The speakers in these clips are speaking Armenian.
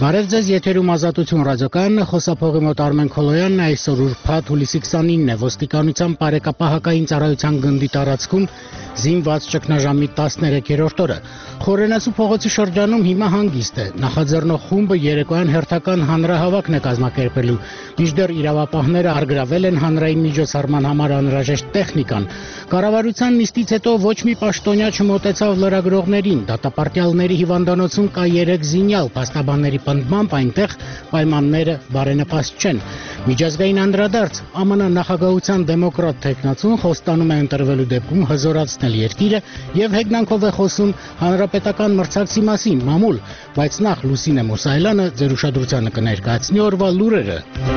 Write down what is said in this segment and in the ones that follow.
Բարև ձեզ, եթերում Ազատություն ռադիոկայանն է, խոսափողի մոտ Արմեն Քոլոյանն է, այսօր ուրբաթ հուլիսի 29-ն է, ոստիկանության բարեկապահական ծառայության գնդի տարածքում զինված ճգնաժամի 13-րդ օրը։ Խորենացու փողոցի շրջանում հիմա հանգիստ է, նախաձեռնող խումբը երեկոյան հերթական հանրահավաքն է կազմակերպելու, մինչդեռ իրավապահները առգրավել են հանրային միջոցառման համար անհրաժեշտ տեխնիկան։ Կառավարության նիստից հետո ոչ մի պաշտոնյա չմոտեցավ լրագրողներին, դատապարտյալների հիվանդանոցում կա 3 զինյալ, փաստաբանների պնդմամբ այնտեղ պայմանները բարենպաստ չեն։ Միջազգային անդրադարձ ԱՄՆ նախագահության դեմոկրատ թեկնածուն խոստանում է ընտրվելու դեպքում հզորացնել երկիրը եւ հեգնանքով է խոսում հանրապետական մրցակցի մասին, մամուլ, բայց նախ Լուսինե Մուսայելյանը ձեր ուշադրությանը կներկայացնի օրվա լուրերը։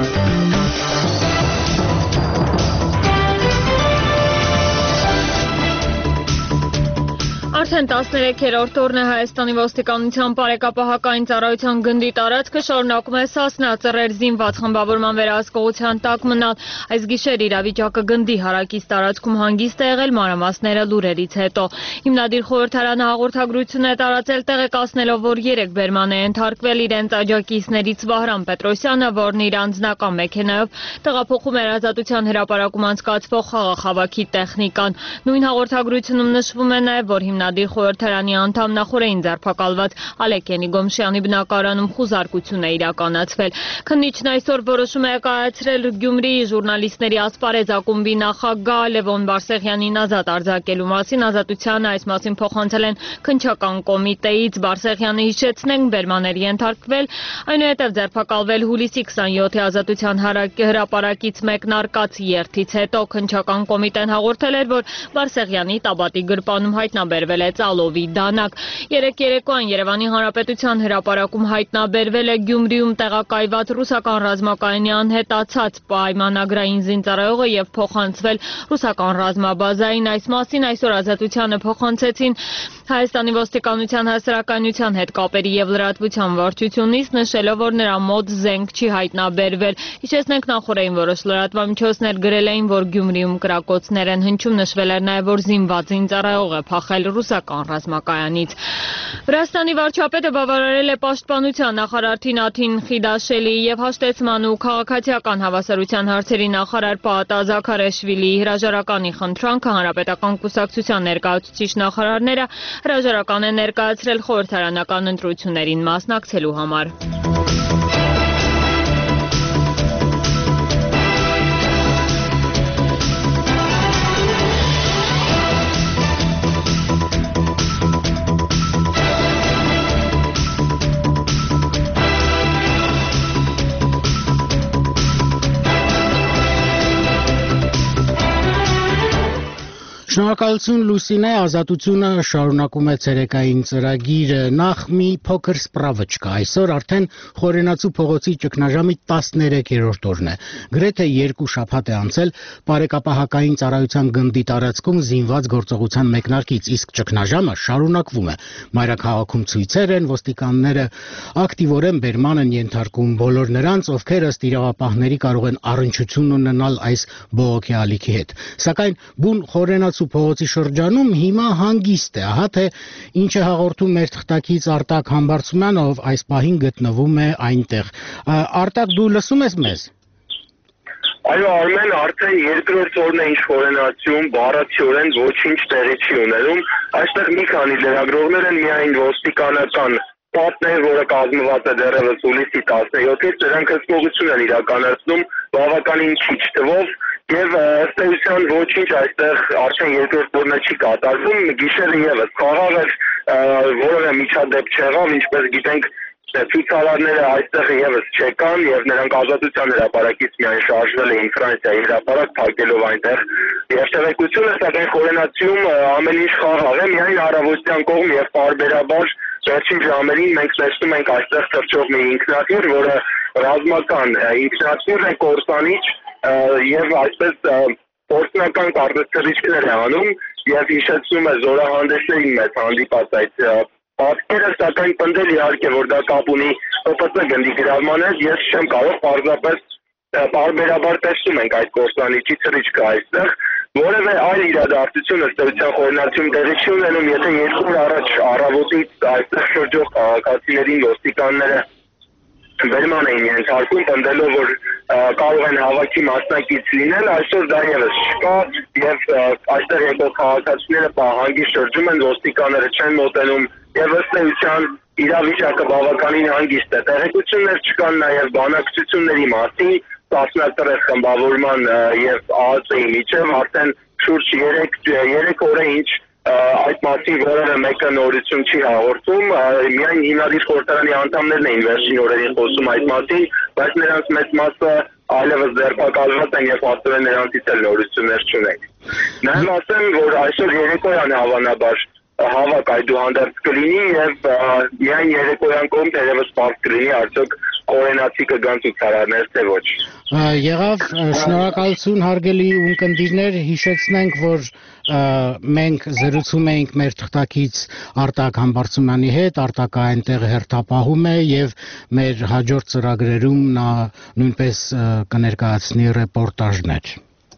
Արդեն 13-րդ օրն է Հայաստանի ոստիկանության բարեկապահական ծառայության գնդի տարածքը շարունակում է Սասնա ծռեր զինված խմբավորման վերահսկողության տակ մնալ։ Այս գիշեր իրավիճակը գնդի հարակից տարածքում հանգիստ է եղել, մանրամասները լուրերից հետո։ Հիմնադիր խորհրդարանը հաղորդագրություն է տարածել տեղեկացնելով, որ 3 բերման է ենթարկվել իրենց աջակիցներից Վահրամ Պետրոսյանը, որն իր անձնական մեքենայով տեղափոխում էր Ազատության հրապարակում անցկացվող խաղաղավակի տեխնիկան։ Նույն հաղորդագրությունում նշվում է նաև, որ հիմնադիր խորհրդարանի անդամ նախորդին ձերբակալված Ալեք Ենիգոմշյանի բնակարանում խուզարկություն է իրականացվել։ Քննիչն այսօր որոշում է կայացրել Գյումրիի ժուրնալիստների ասպարեզ ակումբի նախագահ Լևոն Բարսեղյանին ազատ արձակելու մասին։ Ազատությանը այս մասին փոխանցել են քննչական կոմիտեից։ Բարսեղյանը հիշեցնենք բերմաներ ենթարկվել, այնուհետև ձերբակալվել հուլիսի 27-ի Ազատության հրապարակից մեկնարկած երթից հետո։ Քննչական կոմիտեն հաղորդել էր, որ Բարսեղյանի Տաբատի գրպանում հայտնաբերվել է ծալովի դանակ։ Երեկ երեկոյան Երևանի Հանրապետության հրապարակում հայտնաբերվել է Գյումրիում տեղակայված ռուսական ռազմակայանի անհետացած պայմանագրային զինծառայողը եւ փոխանցվել ռուսական ռազմաբազային։ Այս մասին այսօր Ազատությանը փոխանցեցին Հայաստանի ոստիկանության հասարակայնության հետ կապերի եւ լրատվության վարչությունից, նշելով, որ նրա մոտ զենք չի հայտնաբերվել։ Հիշեցնենք նախորդին որոշ լրատվամիջոցներ գրել էին, որ Գյումրիում կրակոցներ են հնչում, նշվել էր նաեւ, որ զինված զինծառայող է փախել ռուսական ռազմակայանից։ Վրաստանի վարչապետը բավարարել է պաշտպանության նախարար Թինաթին Խիդաշելիի եւ հաշտեցման ու քաղաքացիական հավասարության հարցերի նախարար Պաատա Զաքարեշվիլիի հրաժարականի խնդրանքը հանրապետական կուսակցության ներկայացուցիչ նախարարները հրաժարական են ներկայացրել խորհրդարանական ընտրություններին մասնակցելու համար։ Շնորհակալություն Լուսինե, Ազատությունը շարունակում է ցերեկային ծրագիրը։ Նախ մի փոքր սպրավճկա։ Այսօր արդեն Խորենացու փողոցի ճգնաժամի 13-րդ օրն է։ Գրեթե 2 շաբաթ է անցել բարեկապահական ծառայության գնդի տարածքում զինված գործողության մեկնարկից, իսկ ճգնաժամը շարունակվում է։ Մայրաքաղաքում ցույցեր են, ոստիկանները ակտիվորեն բերման են ենթարկում բոլոր նրանց, ովքեր ըստ իրավապահների կարող են առնչություն ունենալ այս բողոքի ալիքի հետ։ Սակայն բուն Խորենացու փողոցի շրջանում հիմա հանգիստ է, ահա թե ինչ է հաղորդում մեր թղթակից Արտակ Համբարձումյանը, ով այս պահին գտնվում է այնտեղ։ Արտակ, դու լսում ես մեզ։ Այո, Արմեն, արդեն երկրորդ օրն է ինչ Խորենացում բառացիորեն ոչինչ տեղի չի ունենում։ Այստեղ մի քանի լրագրողներ են, միայն ոստիկանական պատներ, որը կազմված է դեռևս հուլիսի 17-ից, նրանք հսկողություն են իրականացնում բավականին քիչ թվով եւ ըստ էության ոչինչ այստեղ արդեն երկրորդ օրն չի կատարվում։ Գիշերը եւս խաղաղ էր, որևէ միջադեպ չեղավ, ինչպես գիտենք, ցուցարարները այստեղ եւս չեկան եւ նրանք Ազատության հրապարակից միայն շարժվել էին Ֆրանսիայի հրապարակ, փակելով այնտեղ երթևեկությունը, սակայն Խորենացում ամեն ինչ խաղաղ է, միայն առավոտյան կողմ եւ պարբերաբար վերջին ժամերին մենք տեսնում ենք այստեղ թռչող մի ինքնաթիռ, որը ռազմական ինքնաթիռ է, կորսանիչ եւ այսպես փորձնական կառուցվածքներ է անում եւ հիշեցնում է զորահանդեսներին մեծ հանդիպած այդ պատկերը, սակայն պնդել իհարկե, որ դա կապ ունի ՕՊՑ գնդի գրավման հետ, ես չեմ կարող պարզապես պարբերաբար տեսնում ենք այդ կորսանիչի թռիչքը այստեղ, որևէ այլ իրադարձություն ըստ էության Խորենացում տեղի չի ունենում, եթե 2 օր առաջ առավոտից այստեղ շրջող քաղաքացիներին ոստիկանները վերման էին ենթարկում, պնդելով, որ կարող են հավաքի մասնակից լինել, այսօր դա ևս չկա եւ այստեղ եկող քաղաքացիները պահանջի շրջում են, ոստիկանները չեն մոտենում եւ ըստ էության իրավիճակը բավականին հանգիստ է։ Տեղեկություններ չկան նաեւ բանակցությունների մասին, տասնյակ խմբավորման եւ ԱԱԾ-ի միջև արդեն շուրջ 3 օր է ինչ այդ մասին որևէ մեկը նորություն չի հաղորդում, միայն հիմնադիր խորհրդարանի անդամներն էին վերջին օրերին խոսում այդ մասին, բայց նրանց մեծ մասը այլևս ձերբակալված են եւ աստորեն նրանցից էլ նորություններ չունենք։ Նաեւ ասեմ, որ այսօր երեկոյան հավանաբար հավաք այդուհանդերձ կլինի եւ միայն երեկոյան կողմ թերևս պարզ կլինի արդյոք կորենացի կգան ցուցարարներ թե ոչ։ Եղավ, շնորհակալություն հարգելի ունկնդիրներ, հիշեցնենք, որ մենք զրուցում էինք մեր թղթակից Արտակ Համբարձումյանի հետ, Արտակը այնտեղ հերթապահում է եւ մեր հաջորդ ծրագրերում նա նույնպես կներկայացնի ռեպորտաժներ։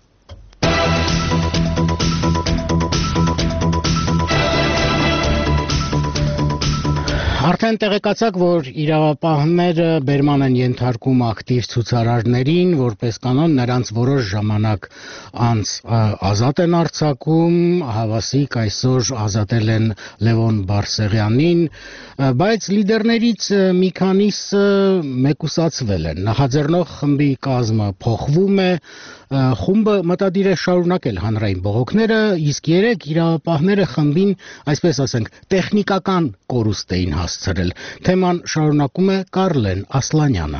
Արդեն տեղեկացաք, որ իրավապահները բերման են ենթարկում ակտիվ ցուցարարներին, որպես կանոն նրանց որոշ ժամանակ անց ազատ են արձակում, հավասիկ այսօր ազատել են Լևոն Բարսեղյանին, բայց լիդերներից մի քանիսը մեկուսացվել են։ Նախաձեռնող խմբի կազմը փոխվում է, խումբը մտադիր է շարունակել հանրային բողոքները, իսկ երեք իրավապահները խմբին, այսպես ասենք, տեխնիկական կորուստ էին հասցրել։ Թեման շարունակում է Կարլեն Ասլանյանը։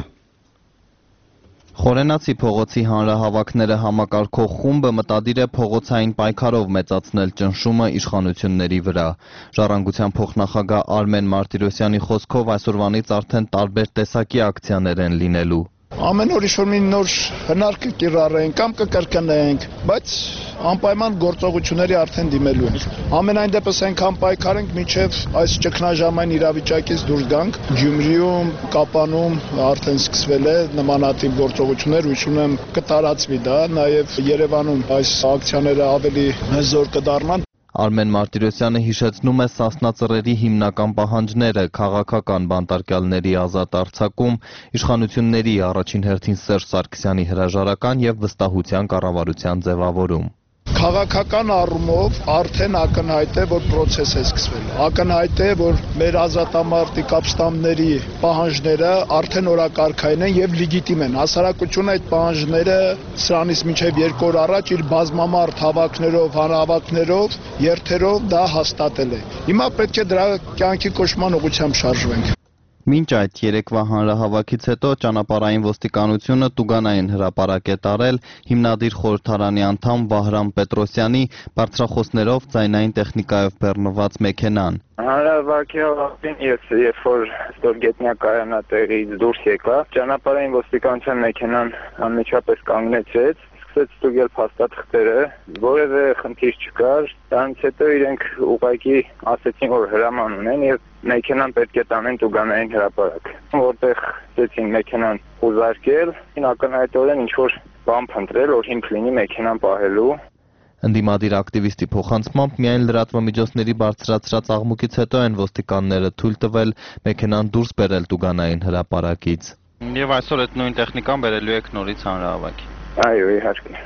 Խորենացի փողոցի հանրահավաքները համակարգող խումբը մտադիր է փողոցային պայքարով մեծացնել ճնշումը իշխանությունների վրա։ Ժառանգության փոխնախագահ Արմեն Մարտիրոսյանի խոսքով այսօրվանից արդեն տարբեր տեսակի ակցիաներ են լինելու։ Ամեն օր ինչ-որ մի նոր հնարք կիրառենք կամ կկրկնենք, բայց անպայման գործողությունների արդեն դիմելու ենք։ Ամենայն դեպս այնքան պայքարենք, մինչև այս ճգնաժամային իրավիճակից դուրս գանք։ Գյումրիում, Կապանում արդեն սկսվել է նմանատիպ գործողություններ, հույս ունեմ կտարածվի դա, նաև Երևանում այս ակցիաները ավելի զոր կդառնան։ Արմեն Մարտիրոսյանը հիշեցնում է Սասնա ծռերի հիմնական պահանջները՝ քաղաքական բանտարկյալների ազատ արձակում, իշխանությունների առաջին հերթին Սերժ Սարգսյանի հրաժարական եւ վստահության կառավարության ձևավորում։ Քաղաքական առումով արդեն ակնհայտ է, որ process է սկսվել։ Ակնհայտ է, որ մեր ազատամարտիկ ապստամբների պահանջները արդեն օրակարգային են եւ լեգիտիմ են։ Հասարակությունը այդ պահանջները սրանից մինչեւ 2 օր առաջ իր բազմամարդ հավաքներով, հանրահավաքներով, երթերով դա հաստատել է։ Հիմա պետք է դրա կյանքի կոչման ուղղությամբ շարժվենք։ Մինչ այդ երեկվա հանրահավաքից հետո ճանապարհային ոստիկանությունը տուգանային հրապարակ է տարել հիմնադիր խորհրդարանի անդամ Վահրամ Պետրոսյանի բարձրախոսներով ձայնային տեխնիկայով բեռնված մեքենան։ Հանրահավաքի ավարտին ես երբ որ ստորգետնյա կայանատեղից դուրս եկա, ճանապարհային ոստիկանության մեքենան անմիջապես կանգնեցեց, սկսեց ստուգել փաստաթղթերը, որևէ խնդիր չկար, դրանից հետո իրենք ուղղակի ասեցին, որ հրաման ունեն եւ մեքենան պետք է տանեն տուգանային հրապարակ, որտեղ ցեցին մեքենան ուզարկել, ակնհայտորեն ինչ-որ բան փնտրել, որ հիմք լինի մեքենան պահելու։ Ընդդիմադիր ակտիվիստի փոխանցմամբ միայն լրատվամիջոցների բարձրացրած աղմուկից հետո են ոստիկանները թույլ տվել մեքենան դուրս բերել տուգանային հրապարակից։ Եվ այսօր այդ նույն տեխնիկան բերելու եք նորից հանրահավաքի։ Այո, իհարկե։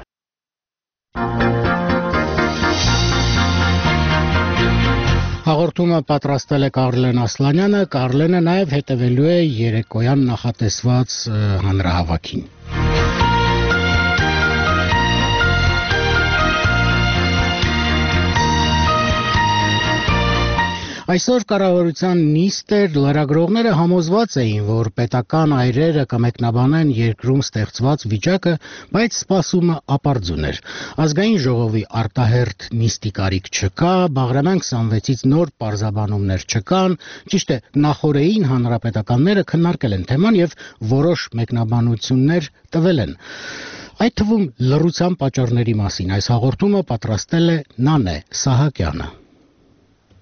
Հաղորդումը պատրաստել է Կարլեն Ասլանյանը, Կարլենը նաև հետևելու է երեկոյան նախատեսված հանրահավաքին։ Այսօր կառավարության նիստ էր, լրագրողները համոզված էին, որ պետական այրերը կմեկնաբանեն երկրում ստեղծված վիճակը, բայց սպասումը ապարդյուն էր։ Ազգային ժողովի արտահերթ նիստի կարիք չկա, Բաղրամյան 26-ից նոր պարզաբանումներ չկան, ճիշտ է, նախօրեին հանրապետականները քննարկել են թեման եւ որոշ մեկնաբանություններ տվել են։ Այդ թվում լռության պատճառների մասին այս հաղորդումը պատրաստել է Նանե Սահակյանը։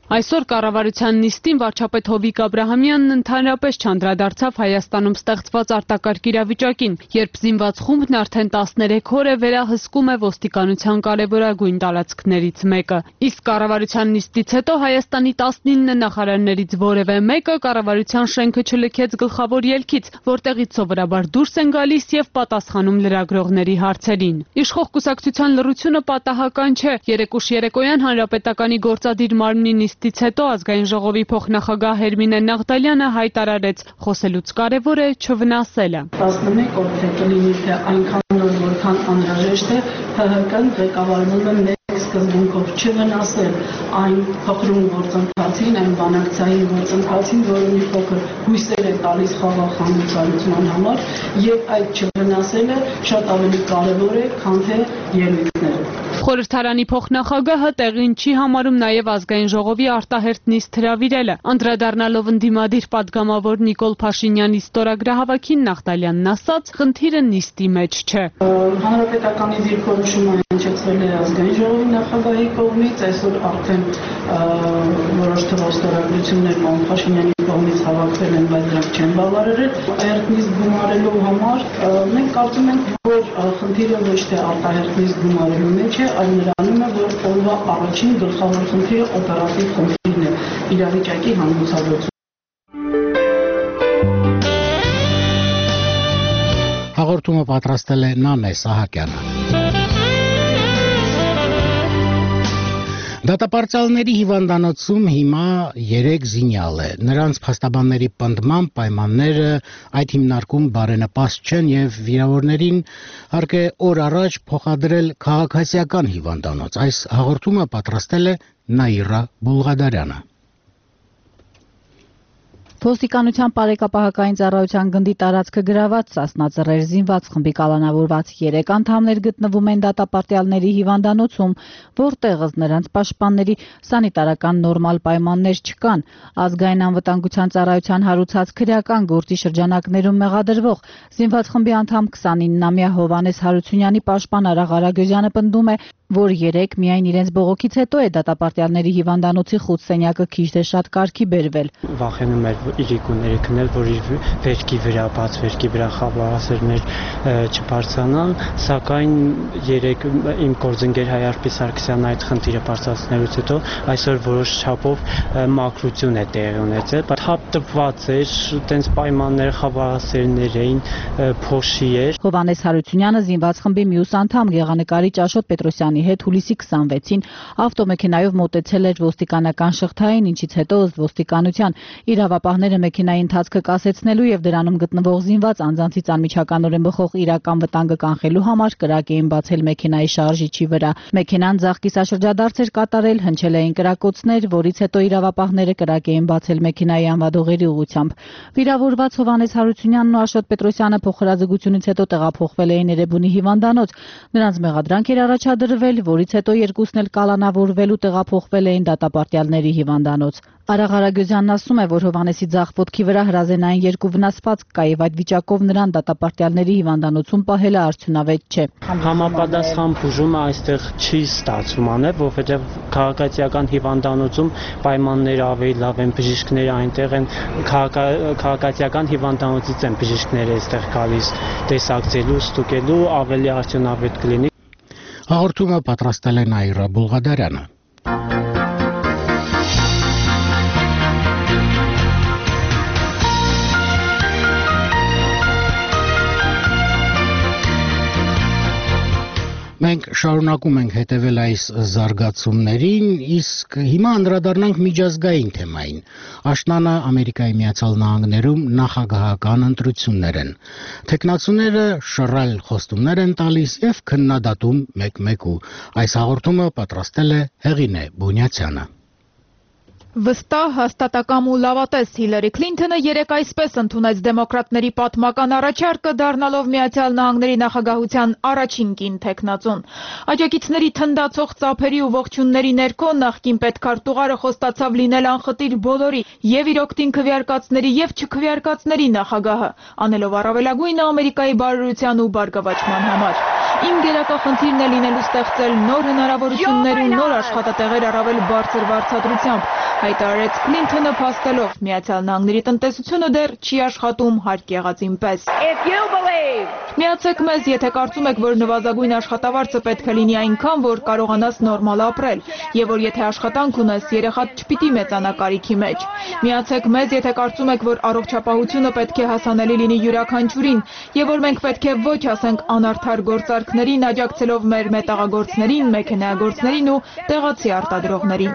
Այսօր կառավարության նիստին վարչապետ Հովիկ Աբրահամյանն ընդհանրապես չանդրադարձավ Հայաստանում ստեղծված արտակարգ իրավիճակին, երբ զինված խումբն արդեն 13 օր է վերահսկում է ոստիկանության կարևորագույն տարածքներից մեկը։ Իսկ կառավարության նիստից հետո Հայաստանի 19 նախարարներից որևէ մեկը կառավարության շենքը չլքեց գլխավոր ելքից, որտեղից սովորաբար դուրս են գալիս եւ պատասխանում լրագրողների հարցերին։ Իշխող կուսակցության լռությունը պատահական չէ։ Երեկուշ երեկոյան Հանրապետականի գործադիր մարմնի նիստից հետո ազգային ժողովի փոխնախագահ Հերմինե Նաղդալյանը հայտարարեց, խոսելուց կարևոր է չվնասելը։ 11 օր թե կլինի թե այնքան նոր որքան անհրաժեշտ է, ՀՀԿ-ն ղեկավարվում է մեկ սկզբունքով չվնասել այն փխրուն գործընթացին, այն բանակցային գործընթացին, որը մի փոքր հույսեր է տալիս խաղաղ համացալության համար, եւ այդ չվնասելը շատ ավելի կարևոր է, քան թե ելույթները։ Խորհրդարանի փոխնախագահը տեղին չի համարում նաև ազգային ժողովի արտահերթ նիստ հրավիրելը։ Անդրադառնալով ընդդիմադիր պատգամավոր Նիկոլ Փաշինյանի ստորագրահավաքին Նաղդալյանն ասաց, խնդիրը նիստի մեջ չէ։ Հանրապետականի դիրքորոշումը հնչեցվել է ազգային ժողովի նախագահի կողմից, այսօր արդեն որոշ թվով ստորագրություններ Նիկոլ Փաշինյանի կողմից հավաքվել են, բայց դրանք չեն բավարարել։ Արտահերթ նիստ գումարելու համար մենք կարծում ենք, որ խնդիրը ոչ թե արտահերթ նիստ գումարելու մեջ է, այլ նրանում է, որ օրվա առաջին գլխավոր խնդիրը օպերատիվ խնդիրն է, իրավիճակի համեցարությունը։ Հաղորդումը պատրաստել է Նանե Սահակյանը։ Դատապարտյալների հիվանդանոցում հիմա 3 զինյալ է։ Նրանց փաստաբանների պնդմամբ պայմանները այդ հիմնարկում բարենպաստ չեն եւ վիրավորներին հարկ է օր առաջ փոխադրել քաղաքացիական հիվանդանոց։ Այս հաղորդումը պատրաստել է Նաիրա Բուլղադարյանը։ Ոստիկանության բարեկապահական ծառայության գնդի տարածքը գրաված Սասնաձեռեր զինված խմբի կալանավորված 3 անդամներ գտնվում են դատապարտյալների հիվանդանոցում, որտեղ ըստ նրանց պաշտպանների սանիտարական նորմալ պայմաններ չկան։ Ազգային անվտանգության ծառայության հարուցած քրեական գործի շրջանակներում մեղադրվող զինված խմբի անդամ 29-ամյա Հովանես Հարությունյանի պաշտպան Արա Ղարագոզյանը պնդում է, որ 3 միայն իրենց բողոքից հետո է դատապարտյալների հիվանդանոցի խուցսենյակը քիչ թե շատ կարգի բերվել։ Վախենում էր իրիկուները քնել, որ իր վերքի վրա, բաց վերքի վրա խաբարասերներ չբարձրանան, սակայն 3 իմ գործընկեր Հայարփի Սարգսյանը այդ խնդիրը բարձրացնելուց հետո այսօր որոշ չափով մաքրություն է տեղի ունեցել, բայց հապտված էր, տենց պայմաններ խաբարասերներ էին, փոշի էր։ Հովանես Հարությունյանը զինված խմբի մյուս անդամ գեղանկարիչ Աշոտ Պետրոսյանի հետ հուլիսի 26-ին ավտոմեքենայով մոտեցել էր ոստիկանական շղթային, ինչից հետո ըստ ոստիկանության իրավապահները մեքենայի ընթացքը կասեցնելու եւ դրանում գտնվող զինված անձանցից անմիջականորեն բխող իրական վտանգը կանխելու համար կրակ էին բացել մեքենայի շարժիչի վրա։ Մեքենան ձախ կիսաշրջադարձ էր կատարել, հնչել էին կրակոցներ, որից հետո իրավապահները կրակ էին բացել մեքենայի անվադողերի ուղղությամբ։ Վիրավորված Հովանես Հարությունյանն ու Աշոտ Պետրոսյանը փոխհրաձգությունից հետո տեղափոխվել էին Էրեբունի հիվանդանոց։ Նրանց մեղադրանք էր առաջադրվել, որից հետո երկուսն էլ կալանավորվել ու տեղափոխվել էին դատապարտյալների հիվանդանոց։ Արա Ղարագոզյանն ասում է, որ Հովանեսի ձախ ոտքի վրա հրազենային 2 վնասվածք կա եւ այդ վիճակով նրան դատապարտյալների հիվանդանոցում պահելը արդյունավետ չէ։ Համապատասխան բուժումը այստեղ չի ստացվում անել, որովհետեւ քաղաքացիական հիվանդանոցում պայմանները ավելի լավ են, բժիշկները այնտեղ են, քաղաքացիական հիվանդանոցից են բժիշկները այստեղ գալիս տեսակցելու, ստուգելու, ավելի արդյունավետ կլինի։ Հաղորդումը պատրաստել է Նաիրա Բուլղադարյանը։ Մենք շարունակում ենք հետևել այս զարգացումներին, իսկ հիմա անդրադառնանք միջազգային թեմային։ Աշնանը Ամերիկայի Միացյալ Նահանգներում նախագահական ընտրություններ են։ Թեկնածուները շռայլ խոստումներ են տալիս եւ քննադատում մեկ-մեկու։ Այս հաղորդումը պատրաստել է Հեղինե Բունյացյանը։ Վստահ, հաստատակամ ու լավատես Հիլարի Քլինթոնը երեկ այսպես ընդունեց դեմոկրատների պատմական առաջարկը, դառնալով Միացյալ Նահանգների նախագահության առաջին կին թեկնածուն։ Աջակիցների թնդացող ծափերի ու ողջունների ներքո նախկին պետքարտուղարը խոստացավ լինել անխտիր բոլորի, եւ իր օգտին քվեարկածների եւ չքվեարկածների նախագահը, անելով առավելագույնը Ամերիկայի բարօրության ու բարգավաճման համար։ Իմ գերակա խնդիրն է լինելու ստեղծել նոր հնարավորություններ ու նոր աշխատատեղեր առավել բարձր վարձատրությամբ, հայտարարեց Քլինթոնը փաստելով Միացյալ Նահանգների տնտեսությունը դեռ չի աշխատում հարկ եղածին պես։ Միացեք մեզ, եթե կարծում եք, որ նվազագույն աշխատավարձը պետք է լինի այնքան, որ կարողանաս նորմալ ապրել, եւ որ եթե աշխատանք ունես, երեխադ չպիտի մեծանա կարիքի մեջ։ Միացեք մեզ, եթե կարծում եք, որ առողջապահությունը պետք է հասանելի լինի յուրաքանչյուրին, եւ որ մենք պետք է ոչ ասենք անարդար գործարքներին, աջակցելով մեր մետաղագործներին, մեքենայագործներին ու տեղացի արտադրողներին։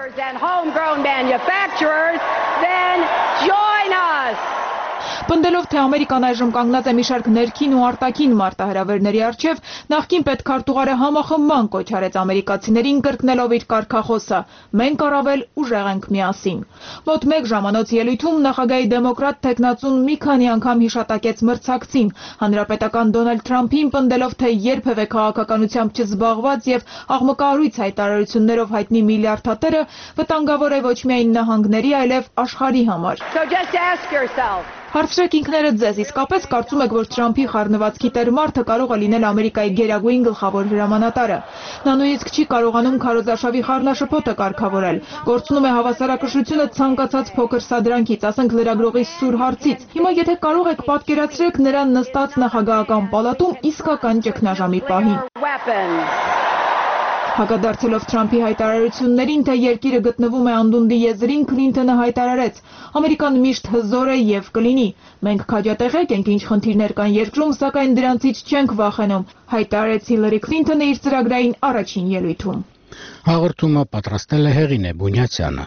Պնդելով, թե Ամերիկան այժմ կանգնած է մի շարք ներքին ու արտաքին մարտահրավերների առջև, նախկին պետքարտուղարը համախմբման կոչ արեց ամերիկացիներին կրկնելով իր կարգախոսը. «Մենք առավել ուժեղ ենք միասին»։ Մոտ 1 ժամանոց ելույթում նախագահի դեմոկրատ թեկնածուն մի քանի անգամ հիշատակեց մրցակցին, հանրապետական Դոնալդ Թրամփին պնդելով, թե երբևէ քաղաքականությամբ չզբաղված եւ աղմկահարույց հայտարարություններով հայտնի միլիարդատերը վտանգավոր է ոչ միայն նահանգների, այլև աշխարհի համար։ Հարցրեք ինքներդ ձեզ, իսկապես կարծում եք, որ Թրամփի խառնվածքի տեր մարդը կարող է լինել Ամերիկայի գերագույն գլխավոր հրամանատարը։ Նա նույնիսկ չի կարողանում քարոզարշավի խառնաշփոթը կարգավորել, կորցնում է հավասարակշռությունը ցանկացած փոքր սադրանքից, ասենք լրագրողի սուր հարցից։ Հիմա եթե կարող եք պատկերացրեք նրան նստած նախագահական պալատում իսկական ճգնաժամի պահին։ Հակադարձելով Թրամփի հայտարարություններին, թե երկիրը գտնվում է անդունդի եզրին, Քլինթոնը հայտարարեց. Ամերիկան միշտ հզոր է եւ կլինի։ Մենք քաջատեղեք ենք, ինչ խնդիրներ կան երկրում, սակայն դրանցից չենք վախենում, հայտարարեց Հիլարի Քլինթոնը իր ծրագրային առաջին ելույթում։ Հաղորդումը պատրաստել է Հեղինե Բունյացյանը։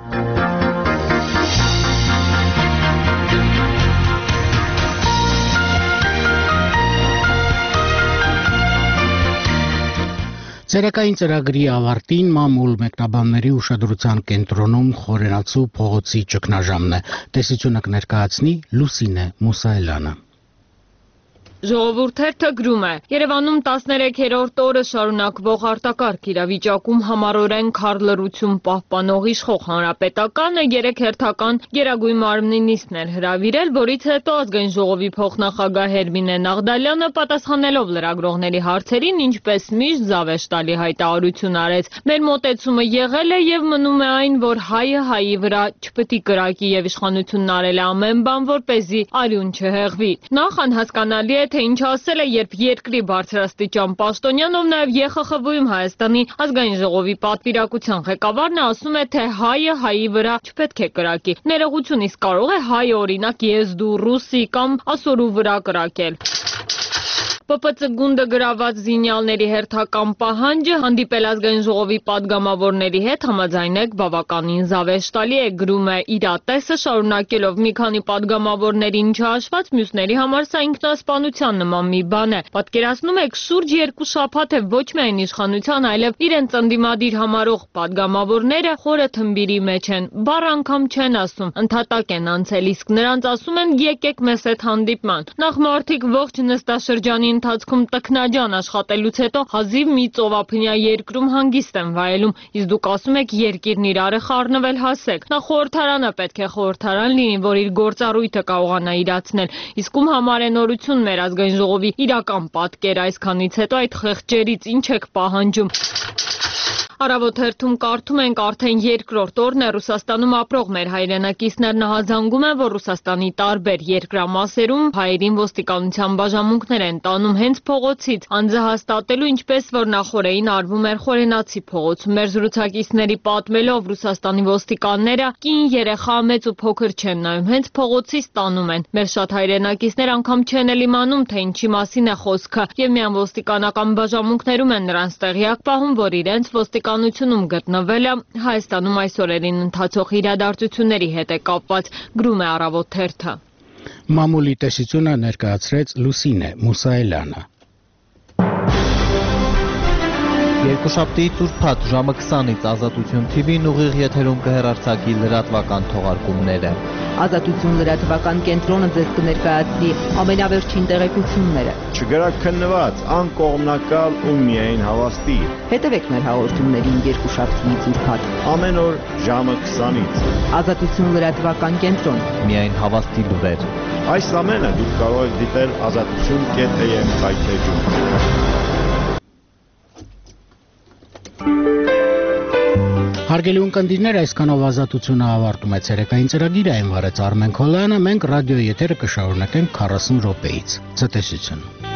Ցերեկային ծրագրի ավարտին մամուլ մեկնաբանների ուշադրության կենտրոնում Խորենացու փողոցի ճգնաժամն է։ Տեսությունը կներկայացնի Լուսինե Մուսայելյանը։ Ժողովուրդ թերթը գրում է. Երևանում 13-րդ օրը շարունակվող արտակարգ իրավիճակում համառորեն քարլռություն պահպանող իշխող հանրապետականը 3 հերթական գերագույն մարմնի նիստներ հրավիրել, որից հետո ազգային ժողովի փոխնախագահ Հերմինե Նաղդալյանը պատասխանելով լրագրողների հարցերին, ինչպես միշտ զավեշտալի հայտարարություն արեց. Մեր մոտեցումը եղել է եւ մնում է այն, որ հայը հայի վրա չպետք է կրակի եւ իշխանությունն արել է ամեն բան, որպեսզի արյուն չհեղվի։ Նախ անհասկանալի է, թե ինչ ասել է, երբ երկրի բարձրաստիճան պաշտոնյան, ով նաև ԵԽԽՎ-ում Հայաստանի ազգային ժողովի պատվիրակության ղեկավարն է, ասում է, թե հայը հայի վրա չպետք է կրակի։ Ներողություն, իսկ կարող է հայը օրինակ եզդու, ռուսի կամ ասորու վրա կրակել։ ՊՊՑ գունդը գրաված զինյալների հերթական պահանջը հանդիպել ազգային ժողովի падգամավորների հետ համաձայնեք բավականին զավեշտալի է, գրում է Իրատեսը, շարունակելով մի քանի падգամավորներին չհաշված մյուսների համար սա ինքնասպանության նման մի բան է։ Պատկերացնում եք, շուրջ 2 շաբաթ է ոչ միայն իշխանության, այլև իրենց ընդդիմադիր համարող падգամավորները խորը թմբիրի մեջ են, բառ անգամ չեն ասում, ընդհատակ են անցել, իսկ նրանց ասում են եկեք մեզ հետ հանդիպման։ Նախ մարդիկ ողջ նստաշրջանի ընթացքում տքնաջան աշխատելուց հետո հազիվ մի ծովափնյա երկրում հանգիստ են վայելում, իսկ դուք ասում եք երկիրն իրարը խառնվել հասեք։ Նա խորհրդարանը պետք է խորհրդարան լինի, որ իր գործառույթը կարողանա իրացնել, իսկ ում համար է նորություն մեր ազգային ժողովի իրական պատկերը, այսքանից հետո այդ խեղճերից ինչ եք պահանջում։ Առավոտ հերթում կարդում ենք արդեն երկրորդ օրն է Ռուսաստանում ապրող մեր հայրենակիցներ նահանջում են, որ Ռուսաստանի տարբեր երկրամասերում հայերին ոստիկանության բաժանմունքներ են տանում հենց փողոցից, անձը հաստատելու, ինչպես որ նախորդին արվում էր Խորենացի փողոցում։ Մեր զրուցակիցների պատմելով Ռուսաստանի ոստիկանները կին, երեխա, մեծ ու փոքր չեն նայում, հենց փողոցից տանում են։ Մեր շատ հայրենակիցներ անգամ չեն էլ իմանում, թե ինչի մասին է խոսքը, եւ միայն ոստիկանական բաժանմունքներում են նրանց տեղյակ պահում, որ իրենց ոստիկանությունում գտնվելը Հայաստանում այս օրերին ընթացող իրադարձությունների հետ է կապված, գրում է Առավոտ թերթը։ Մամուլի տեսությունը ներկայացրեց Լուսինե Մուսայելյանը։ Երկուշաբթի ծուրփաթ ժամը 20-ից Ազատություն TV-ն ուղիղ եթերում կհեռարձակի լրատվական թողարկումները։ Ազատություն լրատվական կենտրոնը ձեզ կներկայացնի ամենավերջին տեղեկությունները։ Չգրաքննված, անկողմնակալ ու միայն հավաստի։ Հետևեք մեր հաղորդումներին երկուշաբթի ծուրփաթ։ Ամեն օր ժամը 20-ից։ Ազատություն լրատվական կենտրոն։ Միայն հավաստի լուրեր։ Այս ամենը դուք կարող եք դիտել azatutun.am սայթեջում։ Հարգելի ունկնդիրներ, այսքանով ազատությունը ավարտում է ցերեկային ծրագիրը, այն վարեց Արմեն Քոլյանը, մենք ռադիոյի եթերը կշարունակենք 40 րոպեից։ Ցտեսություն։